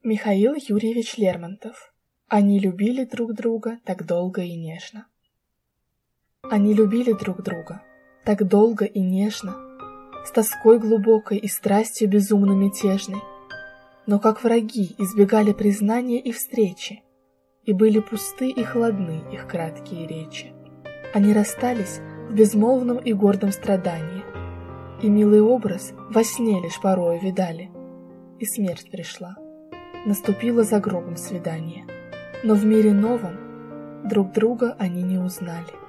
Михаил Юрьевич Лермонтов. Они любили друг друга так долго и нежно. Они любили друг друга так долго и нежно, с тоской глубокой и страстью безумно мятежной, но как враги избегали признания и встречи, и были пусты и холодны их краткие речи. Они расстались в безмолвном и гордом страдании, и милый образ во сне лишь порою видали, и смерть пришла. Наступило за гробом свидание, но в мире новом друг друга они не узнали.